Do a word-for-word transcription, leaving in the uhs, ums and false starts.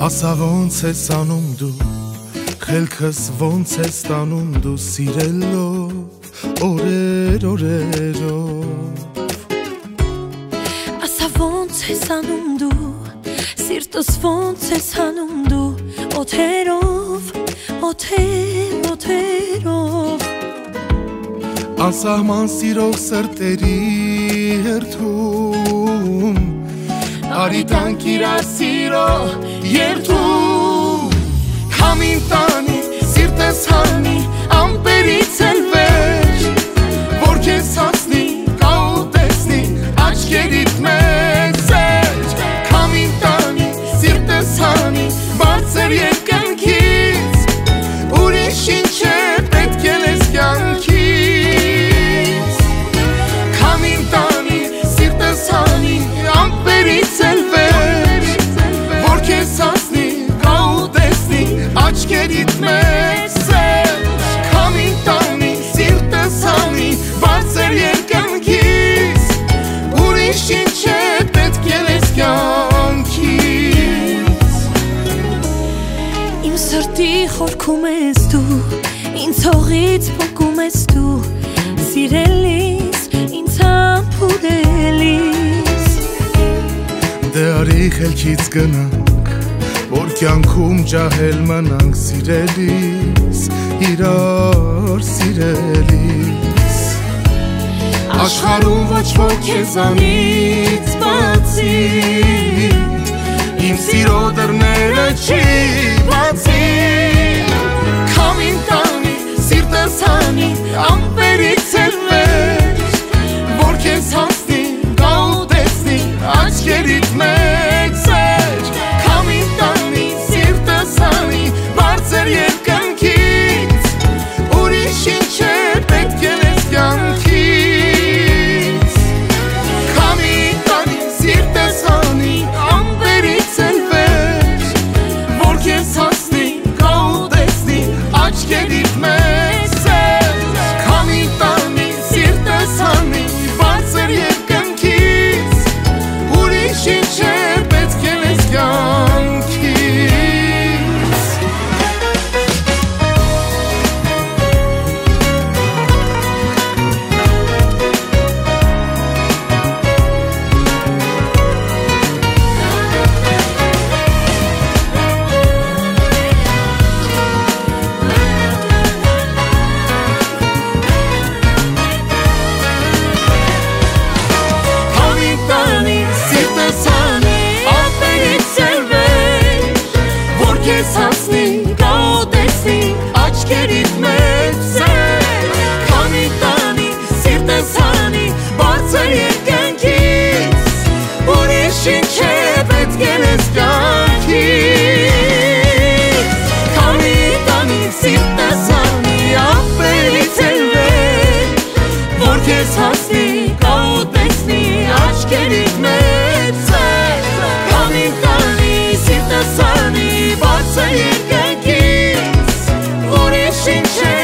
Ասա ոնց ես անում դու, խելքս ոնց ես տանում դու սիրելով օրեր օրերով Ասա ոնց ես անում դու, սիրտս ոնց ես հանում դու օթերով, օթեր, օթերով Անսահման սիրող սրտերի հերթում Արի տանք իրար սիրո երթում Քամին տանի, սիրտես հանի, ամպերից էլ վեր Որ քեզ հասնի, կա ու տեսնի, աչքերիդ մեջ սեր Քամին տանի, սիրտես հանի, բարձր երկնքից Ուրիշ ինչ է պետք է լես կյանքից Քամին տանի, սիրտես հանի, ամպերից էլ վեր Որ քեզ հասնի, կա ու տեսնի, աչքերիդ մեջ սեր Քամին տանի, սիրտս հանի, բարձր երկնքից Ուրիշ ինչ է պետք է լես կյանքից Իմ սրտի խորքում ես դու, ինձ հողից փոկում ես դու Սիրելիս, ինձ համբուրելիս Դե արի խելքից գնանք, որ կյանքում ջահել մնանք Սիրելիս, իրար սիրելիս Աշխարհում ոչ ոք քեզանից բացի Իմ սիրո դռները չի բացի Քամին տանի, սիրտս հանի, ամպերից էլ վեր Որ քեզ հասնի, գա ու տեսնի, աչքերիդ մեջ սեր Քամին տանի, սիրտս հանի, բարձր երկնքից Ուրիշ ինչ է պետք է լես կյանքից Քամին տանի, սիրտս հանի, ամպերից էլ վեր Որ քեզ հասնի, գա ու տեսնի, աչքերիդ մեջ սեր Քամին տանի, սիրտս հանի, բարձր երկնքից Ուրիշ ինչ է պետք է լես կյանքից Քամին տանի, սիրտս հանի, ամպերից էլ վեր Որ քեզ հասնի, գա ու տեսնի, աչքերիդ մեջ սեր Քամին տանի, սիրտս հանի, բարձր երկնքից Ուրիշ ինչ է պետք է լես կյանքից Քամին տանի, սիրտս հանի, ամպերից էլ վեր Որ քեզ հասնի, գա ու տեսնի, աչքերիդ մեջ սեր Քամին տանի, սիրտս հանի, բարձր երկնքից Ուրիշ ինչ է